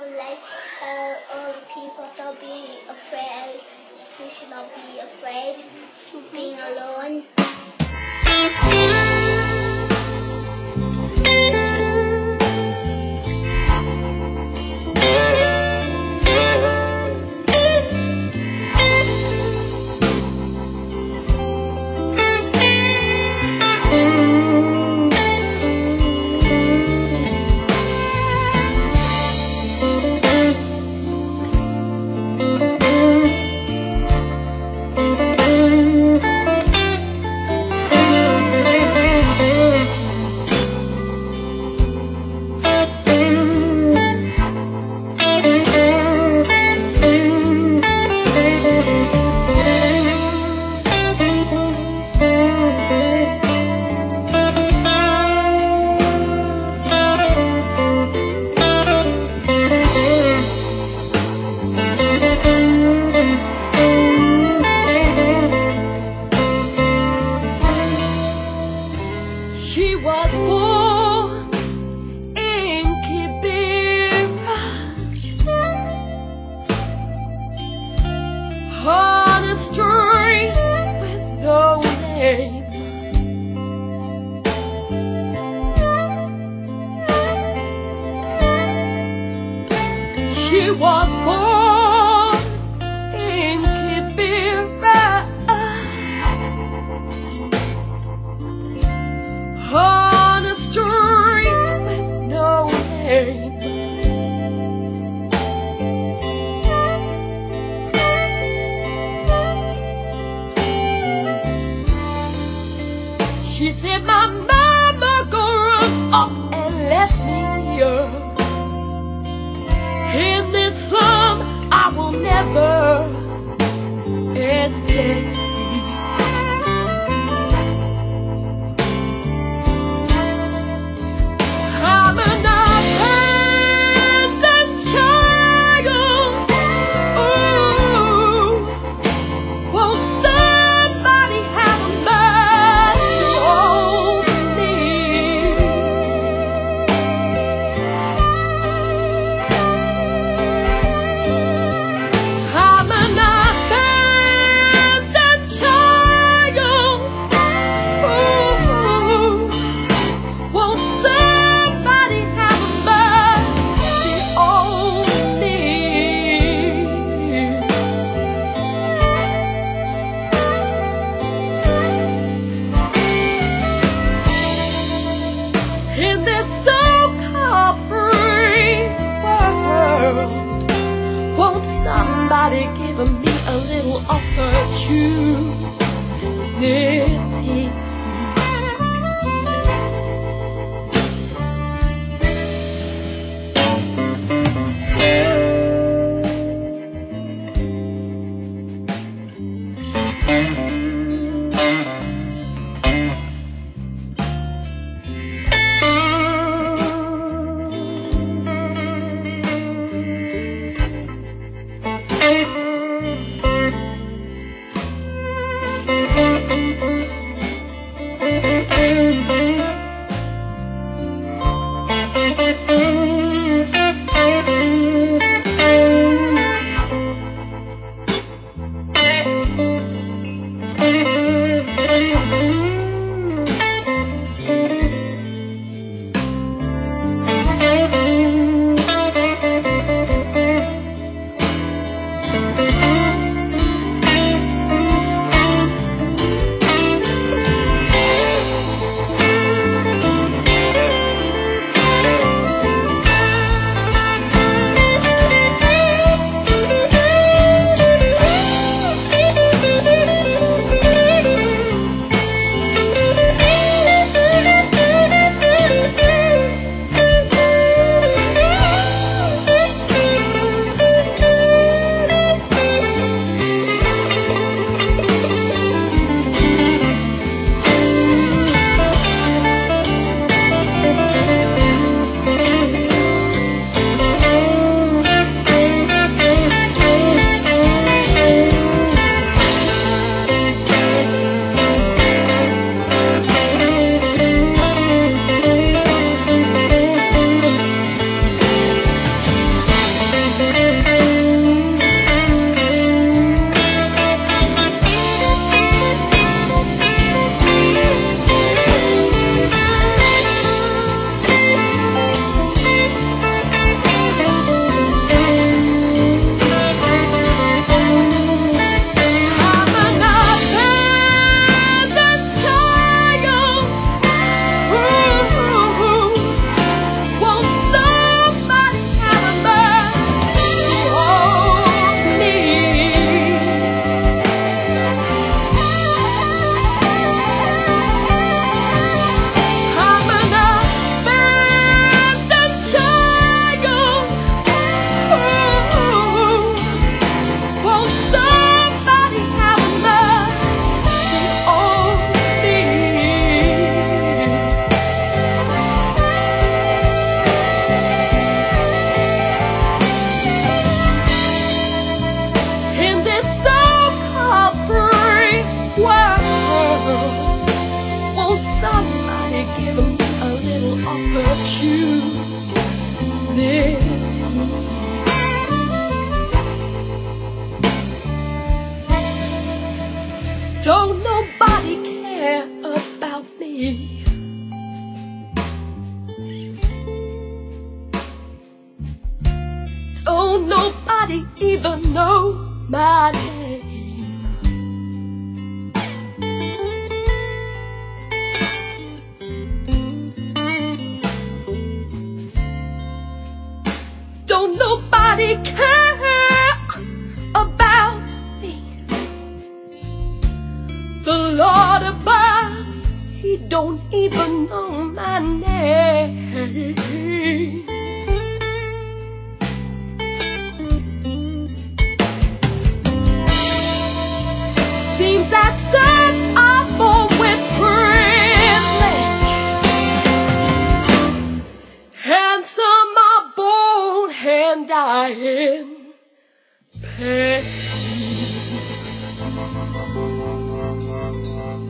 would like to tell all the people don't be afraid. We should not be afraid of being alone. She was born in Kibera, on a street with no name. She said, my mama gonna run off and left me here. In this slum, I will never escape. I'm an abandoned child. Ooh, won't somebody have mercy on me? I'm an abandoned child. Ooh, won't somebody have mercy on me? In this so-called free world, won't somebody give me a little opportunity? Don't nobody even know my name. Don't nobody care about me. The Lord above, He don't even know my name. Seems that some are born with privilege, and some are born and die in pain.